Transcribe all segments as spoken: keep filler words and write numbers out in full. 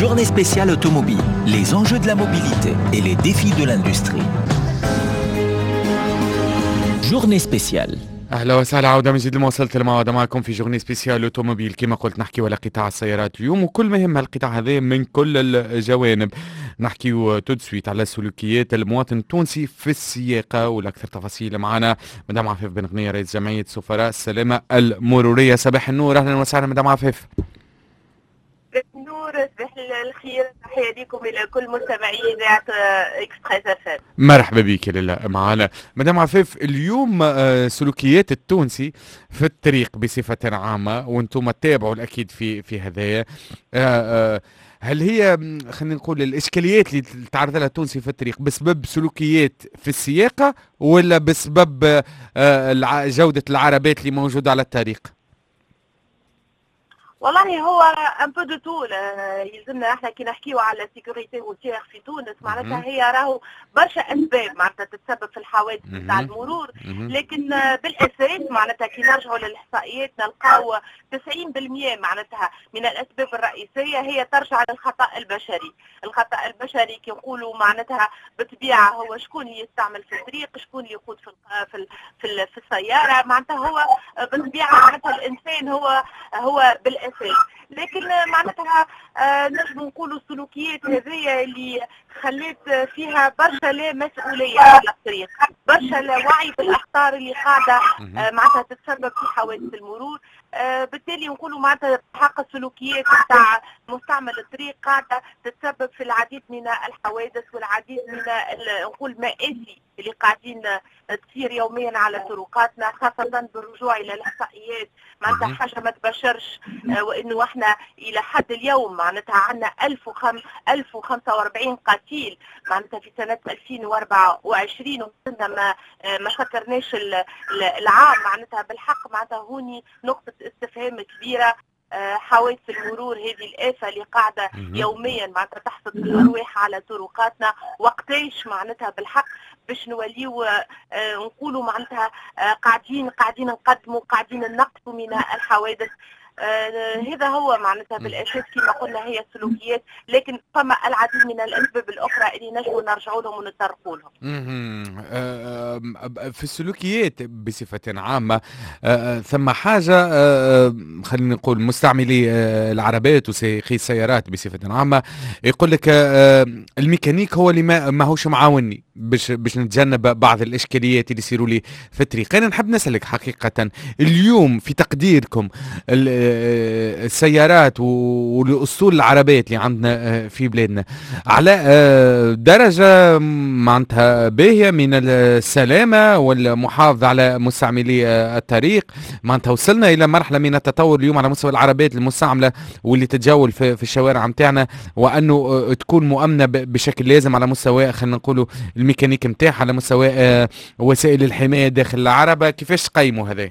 Journée spéciale automobile, les enjeux de la mobilité et les défis de l'industrie. Journée spéciale. اهلا وسهلا، عوده من جديد لمواصلة الموعظة معكم في جورني سبيسيال اوتوموبيل. كما قلت نحكي على قطاع السيارات اليوم وكل ما يهم القطاع هذا من كل الجوانب. نحكي تودسويت على سلوكيات المواطن التونسي في السياقة، والاكثر تفاصيل معنا مدام عفيف بن غنية رئيس جمعية سفراء السلامة المرورية. صباح النور، اهلا وسهلا مدام عفيف. نور، صباح الخير، تحية لكم إلى كل مستمعي إذاعة إكسبريس اف ام. مرحبا بك لله معنا مدام عفيف. اليوم سلوكيات التونسي في الطريق بصفة عامة، وانتم تتابعوا الأكيد في في هذايا، هل هي خلينا نقول الإشكاليات اللي تعرض لها التونسي في الطريق بسبب سلوكيات في السياقة ولا بسبب جودة العربات اللي موجودة على الطريق؟ والله هو ان بو دو تو، يلزمنا احنا كي نحكيو على سيكوريتي روتيير في تونس معناتها هي راهو برشا اسباب معناتها تتسبب في الحوادث نتاع المرور، لكن بالاساس معناتها كي نرجعوا للاحصائيات نلقاو تسعين بالمئة معناتها من الاسباب الرئيسيه هي ترجع للخطا البشري. الخطا البشري كي نقولوا معناتها بالطبيعه هو شكون اللي يستعمل في الطريق، شكون اللي يقود في في في, في السياره، معناتها هو بالطبيعه معناتها الانسان هو هو بالاساس، لكن معناتها آه نجم نقولوا السلوكيات هذه اللي خليت فيها برشا لا مسؤوليه على الطريق، برشا لا وعي بالاخطار اللي قاعده آه معناتها تتسبب في حوادث المرور. آه بالتالي نقولوا معناتها حق السلوكيات نتاع مستعمل الطريق قاعده تتسبب في العديد من الحوادث والعديد من نقول مآسي اللي قاعدين تصير يوميا على طرقاتنا، خاصة بالرجوع إلى الإحصائيات معناتها حاجة ما تبشرش، وإنه إحنا إلى حد اليوم معناتها عندنا ألف وخمسة وأربعين قتيل معناتها في سنة ألفين وأربعة وعشرين، وكنا ما ما فكرناش العام معناتها بالحق معناتها هوني نقطة استفهام كبيرة. حوادث المرور هذه الآفة اللي قاعدة يوميا معناتها تحصد الأرواح على طرقاتنا، وقتاش معناتها بالحق باش نوليو آه نقولوا معناتها آه قاعدين قاعدين نقدموا قاعدين نقصوا من الحوادث. آه هذا هو معناتها بالاساس كما قلنا هي السلوكيات، لكن فما العديد من الاسباب الاخرى اللي نجموا نرجعوا لهم ونتطرقوا لهم. في السلوكيات بصفه عامه آه ثم حاجه آه خلينا نقول مستعملي آه العربات وسائقي السيارات بصفه عامه يقول لك آه الميكانيك هو اللي ما ماهوش معاوني باش باش نتجنب بعض الاشكاليات اللي يصيروا لي في الطريق. انا نحب نسالك حقيقه اليوم في تقديركم السيارات والاسطول العربات اللي عندنا في بلادنا على درجه معناتها باهيه من السلامه والمحافظه على مستعملي الطريق، معناتها وصلنا الى مرحله من التطور اليوم على مستوى العربات المستعمله واللي تتجول في, في الشوارع نتاعنا، وانه تكون مؤمنه بشكل لازم على مستوى خلينا نقولوا الميكانيك نتاعها، على مستوى وسائل الحمايه داخل العربه. كيفاش تقيموا هذا؟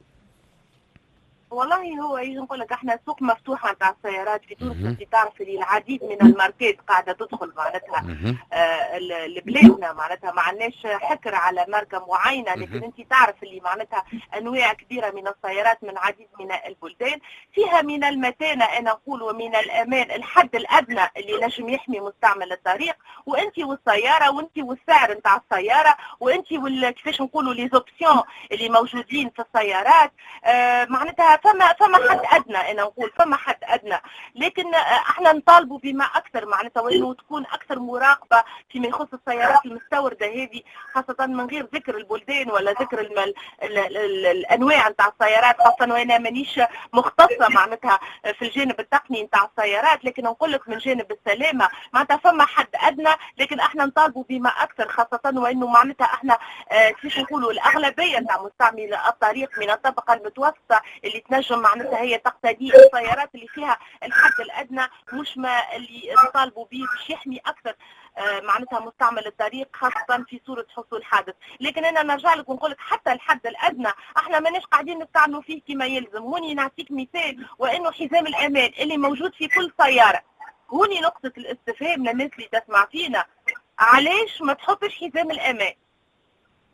والله هو يجي نقول لك احنا سوق مفتوحه نتاع السيارات في تونس، انت تعرف اللي العديد من الماركات قاعده تدخل معناتها آه لبلادنا، معناتها ما عندناش حكر على ماركه معينه، لكن انت تعرف اللي معناتها انواع كبيره من السيارات من العديد من البلدان فيها من المتانه انا نقول ومن الامان الحد الادنى اللي نجم يحمي مستعمل الطريق، وانت والسياره وانت والسعر نتاع السياره وانت كيفاش نقولوا لي زوبسيون اللي موجودين في السيارات. آه معناتها فما فما حد ادنى انا نقول فما حد ادنى، لكن احنا نطالبوا بما اكثر معناتها وانه تكون اكثر مراقبه فيما يخص السيارات المستورده هذه، خاصه من غير ذكر البلدان ولا ذكر المل... ال... ال... ال... الانواع نتاع السيارات، خاصه وانا مانيش مختصه معناتها في الجانب التقني نتاع السيارات، لكن نقول لك من جانب السلامه معناتها فما حد ادنى، لكن احنا نطالبوا بما اكثر، خاصه وانه معناتها احنا اه كيف نقولوا الاغلبيه نتاع مستعملي الطريق من الطبقه المتوسطه اللي تنجم معناتها هي تقتدي السيارات اللي فيها الحد الادنى، مش ما اللي نطالبوا به باش يحمي اكثر آه معناتها مستعمل الطريق خاصه في صوره حصول حادث. لكن انا نرجع لك ونقول لك حتى الحد الادنى احنا ماناش قاعدين نستعملوا فيه كما يلزم. هوني نعطيك مثال، وانه حزام الامان اللي موجود في كل سياره، هوني نقطه الاستفهام للناس اللي تسمع فينا، علاش ما تحطش حزام الامان؟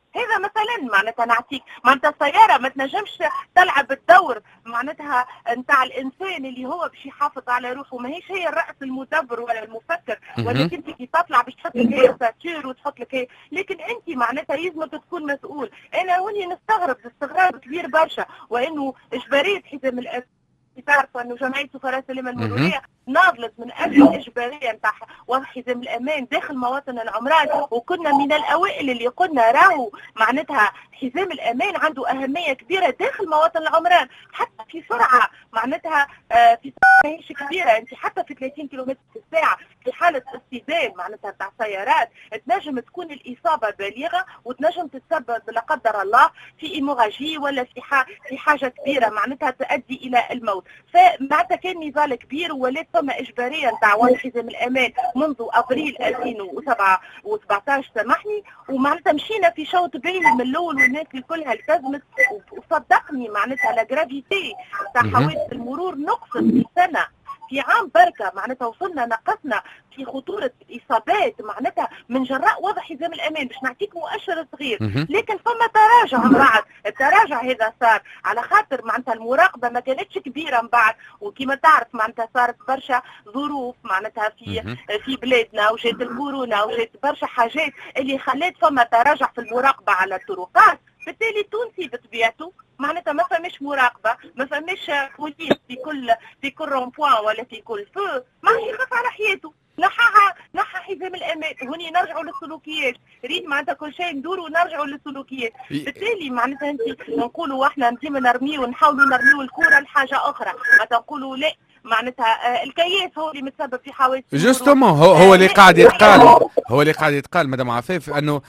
هذا مثلا معناتها نعطيك معناتها السياره ما تنجمش تلعب الدور معناتها نتاع الانسان اللي هو باش يحافظ على روحه، ماهيش هي الراس المدبر ولا المفكر، ولكن انت كي تطلع باش تحط لك هي ساتور وتحط لك هي، لكن انت معناتها يلزمك تكون مسؤول. انا هوني نستغرب استغراب كبير برشا، وانه اجباريه حزام الأسد تعرفوا انه جمعيه سفراء السلامه المروريه ناضلت من اجل الاجباريه نتاع وضع حزام الامان داخل مواطن العمران، وكنا من الاوائل اللي قلنا راهو معناتها حزام الامان عنده اهميه كبيره داخل مواطن العمران، حتى في سرعه معناتها آه في سرعه ماهيش كبيره، انت حتى في ثلاثين كيلومتر في الساعه في حاله اصطدام معناتها تاع سيارات تنجم تكون الاصابه بالغه وتنجم تتسبب لا قدر الله في ايموراجي ولا في في حاجه كبيره معناتها تؤدي الى الموت. فمعناتها كان نضال كبير ولات ثم اجباريه نتاع وضع حزام الامان منذ ابريل ألفين وسبعطاش سامحني، ومعناتها مشينا في شوط باهي من الاول والناس كلها التزمت، وصدقني معناتها لا جرافيتي تاع حوادث المرور نقصت في سنه في عام بركه، معناتها وصلنا نقصنا في خطوره الاصابات معناتها من جراء وضع حزام الامان. باش نعطيك مؤشر صغير، لكن ثم تراجع من بعد، التراجع هذا صار على خاطر معناتها المراقبه ما كانتش كبيره من بعد، وكما تعرف معناتها صارت برشا ظروف معناتها في في بلادنا، وجات الكورونا وجات برشا حاجات اللي خلات ثم تراجع في المراقبه على الطرقات. بالتالي التونسي بطبيعته معناتها ما فماش مراقبه، ما فماش بوليس في كل في كل رون بوان ولا في كل فو، ما عادش يخاف على حياته، نحاها نحى حزام الامان. هوني نرجعوا للسلوكيات، ريت معناتها كل شيء ندوروا ونرجعوا للسلوكيات. بالتالي معناتها انت نقولوا احنا ديما نرميو ونحاولوا نرميو الكره لحاجه اخرى، ما تنقولوا لا معناتها الكياس هو اللي متسبب في حوادث جوستومون. هو هو اللي قاعد يتقال هو اللي قاعد يتقال مدام عفاف انه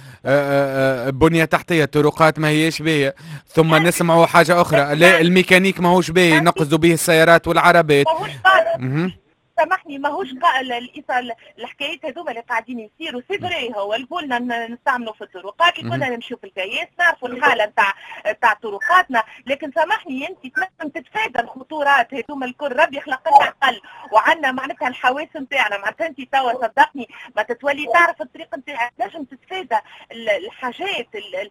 بنيه تحتيه طرقات ما هيش باهيه، ثم نسمعوا حاجه اخرى، لا الميكانيك ماهوش باهي ينقذوا به السيارات والعربات. سامحني ماهوش الحكايات هذوما اللي قاعدين يصيروا سي فري، هو الكلنا نستعملوا في الطرقات، كنا نمشيو في الكياس نعرفوا الحاله نتاع نتاع طرقاتنا، لكن سامحني انت تنجم تتفادى الخطورات هذوما الكل، ربي يخلق لنا عقل وعندنا معناتها الحواس نتاعنا، معناتها انت توا صدقني ما تتولي تعرف الطريق نتاعك تنجم تتفادى الحاجات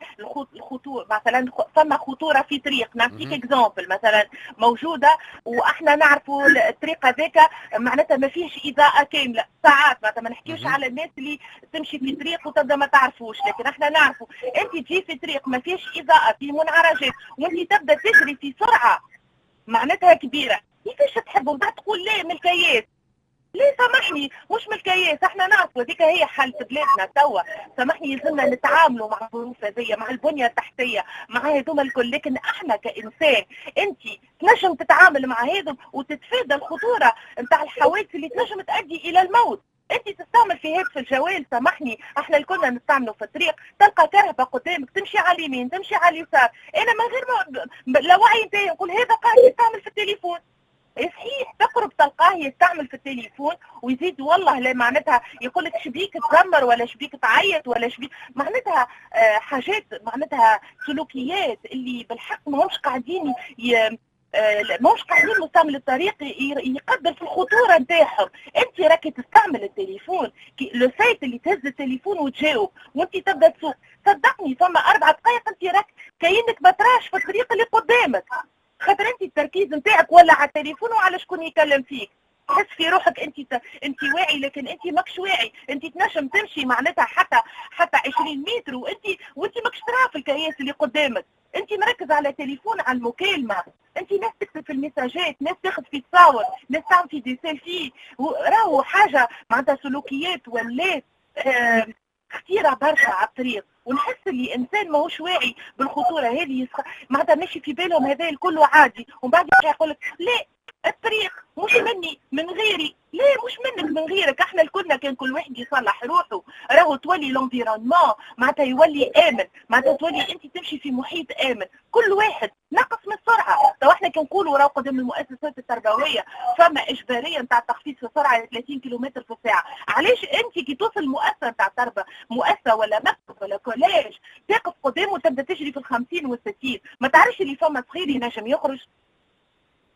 الخطوره. مثلا فما خطوره في طريق، نعطيك اكزامبل مثلا موجوده واحنا نعرفوا الطريق هذاك معناتها ما فيش اضاءه كامله ساعات، معناتها ما نحكيوش على الناس اللي تمشي في طريق وتبدا ما تعرفوش، لكن احنا نعرفوا انت تجي في طريق ما فيش اضاءه في منعرجات وانت تبدا تجري في سرعه معناتها كبيره، كيفاش تحبوا بعد تقول لا من الكياس؟ ليه سامحني مش من الكياس، احنا نعرفوا هذيك هي حالة بلادنا توا، سامحني يلزمنا نتعاملوا مع الظروف هذيا مع البنية التحتية مع هذوما الكل، لكن احنا كإنسان انت تنجم تتعامل مع هذم وتتفادى الخطورة نتاع الحوادث اللي تنجم تؤدي الى الموت. انت تستعمل في هاتف الجوال، سامحني احنا الكلنا نستعملوا في الطريق، تلقى كهرباء قدامك تمشي على اليمين تمشي على اليسار، انا من غير ما لا وعي نتاعي نقول هذا قاعد يستعمل في التليفون، صحيح تقرب تلقاه يستعمل في التليفون ويزيد والله لا معناتها يقول لك شبيك تزمر ولا شبيك تعيط ولا شبيك معناتها آه حاجات معناتها سلوكيات اللي بالحق ما همش قاعدين ي... آه ماهوش قاعدين مستعمل الطريق يقدر في الخطوره نتاعهم. انت راكي تستعمل التليفون لو سايت اللي تهز التليفون وتجاوب وانت تبدا تسوق، صدقني ثم اربع دقائق انت راك كاينك بتراش في الطريق اللي قدامك، خاطر انت التركيز نتاعك ولا على التليفون وعلى شكون يكلم فيك، تحس في روحك انت ت... انت واعي لكن انت ماكش واعي، انت تنجم تمشي معناتها حتى حتى عشرين متر وانت وانت ماكش ترى في الكياس اللي قدامك، انت مركز على تليفون على المكالمه، انت ناس تكتب في المساجات، ناس تاخذ في تصاور، ناس تعمل في دي سيلفي، راهو حاجه معناتها سلوكيات ولات اه كثيره برشا على الطريق، ونحس اللي انسان ماهوش واعي بالخطوره هذه يسخ... معناتها ماشي في بالهم هذا الكل عادي، ومن بعد يرجع يقول لك لا الطريق مش مني من غيري، لا مش منك من غيرك، احنا الكلنا كان كل واحد يصلح روحه راهو تولي لونفيرونمون معناتها يولي امن، معناتها تولي انت تمشي في محيط امن، كل واحد نقص من السرعه، تو احنا كنقولوا راهو قدام المؤسسات التربويه فما اجباريه نتاع تخفيض في السرعه ثلاثين كيلومتر في الساعه، علاش انت كي توصل مؤسسه نتاع تربيه مؤسسه ولا مكتب ولا كولاج تقف قدامه وتبدا تجري في الخمسين والستين، ما تعرفش اللي فما صغير ينجم يخرج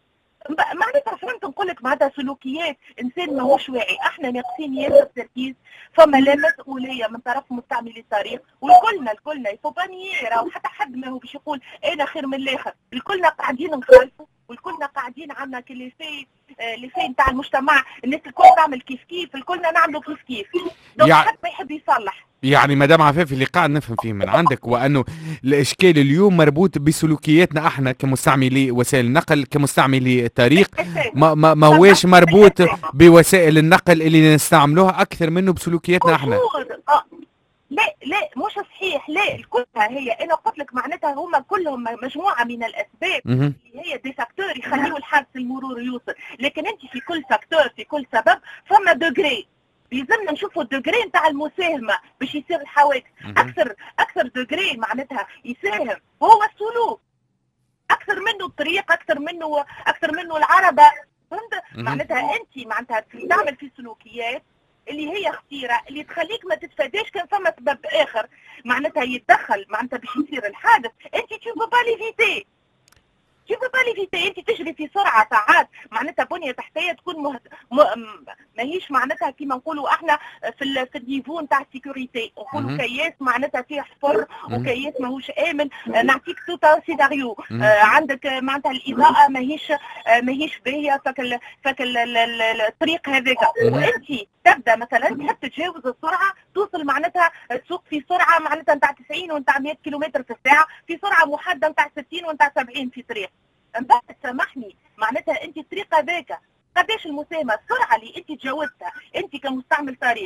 م- معناتها فهمت نقول لك معناتها سلوكيات انسان ماهوش واعي، احنا ناقصين ياسر تركيز، فما لا مسؤوليه من طرف مستعملي الطريق، والكلنا الكلنا يفوباني راهو حتى حد ما هو باش يقول انا خير من الاخر، الكلنا قاعدين نخالفوا والكلنا قاعدين عندنا كلي في اللي في نتاع المجتمع، الناس الكل تعمل كيف كيف، الكلنا نعملوا كيف كيف، دونك يع... حد ما يحب يصلح. يعني مدام عفاف اللي قاعد نفهم فيه من عندك وانه الاشكال اليوم مربوط بسلوكياتنا احنا كمستعملي وسائل النقل، كمستعملي طريق، ما ما ما هوش مربوط بوسائل النقل اللي نستعملوها اكثر منه بسلوكياتنا احنا. آه. لا لا مش صحيح، لا كلها هي، انا قلت لك معناتها هما كلهم مجموعه من الاسباب اللي هي دي فاكتور يخليوا الحادث المرور يوصل، لكن انت في كل فاكتور في كل سبب فما دوغري، يلزمنا نشوفوا الدوغري نتاع المساهمه باش يصير الحوادث، اكثر اكثر دوغري معناتها يساهم هو السلوك، اكثر منه الطريق، اكثر منه اكثر منه العربه، فهمت؟ معناتها انت معناتها تعمل في سلوكيات اللي هي خطيره اللي تخليك ما تتفاداش كان فما سبب اخر معناتها يتدخل معناتها باش يصير الحادث، انت تو با ليفيتي tu peux pas l'éviter، انت تجري في سرعه ساعات معناتها بنيه تحتيه تكون مه... م... ماهيش معناتها كيما نقولوا احنا في ال... في النيفو نتاع السيكوريتي، نقولوا كياس معناتها فيه حفر وكياس ماهوش امن، نعطيك توتا سيناريو، آه عندك معناتها الاضاءه ماهيش آه ماهيش باهيه فك ال... فك ال... ال... الطريق هذاك، وانت تبدا مثلا تحب تتجاوز السرعه توصل معناتها تسوق في سرعه معناتها نتاع تسعين ونتاع مئة كيلومتر في الساعه في سرعه محدده نتاع ستين ونتاع سبعين في طريق، من بعد سامحني معناتها انت الطريق هذاك قداش المساهمه، السرعه اللي انت تجاوزتها انت كمستعمل طريق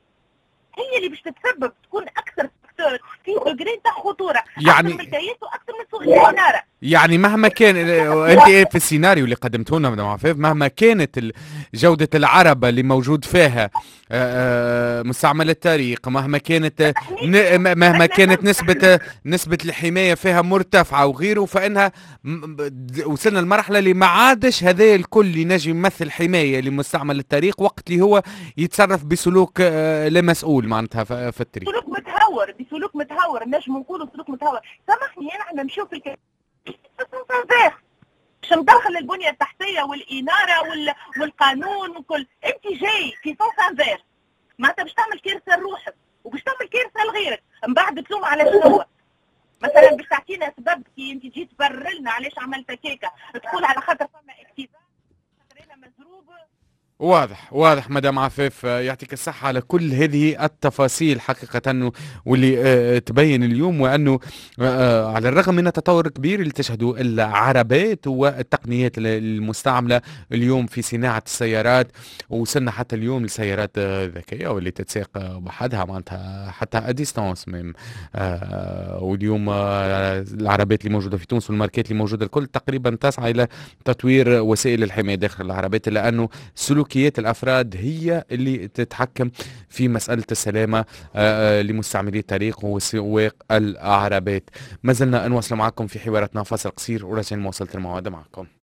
هي اللي باش تتسبب تكون اكثر فاكتور في دوغري تاع خطوره، يعني اكثر من الكياس واكثر من سوق السياره. يعني مهما كان انت ايه في السيناريو اللي قدمته لنا مدام عفاف، مهما كانت جوده العربه اللي موجود فيها مستعمل الطريق، مهما كانت مهما كانت نسبه نسبه الحمايه فيها مرتفعه وغيره، فانها وصلنا لمرحله اللي ما عادش هذا الكل ينجم يمثل حمايه لمستعمل الطريق وقت اللي هو يتصرف بسلوك لا مسؤول معناتها في الطريق، سلوك متهور، بسلوك متهور نجم نقولوا سلوك متهور. سامحني احنا نمشيو في الك باش ندخل البنيه التحتيه والاناره وال... والقانون وكل، انت جاي في سونس انفيرس معناتها باش تعمل كارثه لروحك وباش تعمل كارثه لغيرك، من بعد تلوم على شنو؟ مثلا باش تعطينا سبب كي انت جيت تبرر لنا علاش عملت هكاكا، تقول على خاطر فما اكتظاظ، خاطر انا مزروب. واضح واضح مدام عفاف، يعطيك الصحة على كل هذه التفاصيل حقيقة واللي آه تبين اليوم، وأنه آه على الرغم من التطور الكبير اللي تشهده العربات والتقنيات المستعملة اليوم في صناعة السيارات، وصلنا حتى اليوم لسيارات ذكية واللي تتساق وحدها معناتها حتى أديستانس ميم، آه واليوم آه العربات اللي موجودة في تونس والماركات اللي موجودة الكل تقريبا تسعى إلى تطوير وسائل الحماية داخل العربات، لأنه سلوك الافراد هي اللي تتحكم في مساله السلامه لمستعملي الطريق وسواق العربات. ما زلنا نواصل معكم في حواراتنا، فاصل قصير وراجعين مواصله الموعد معكم.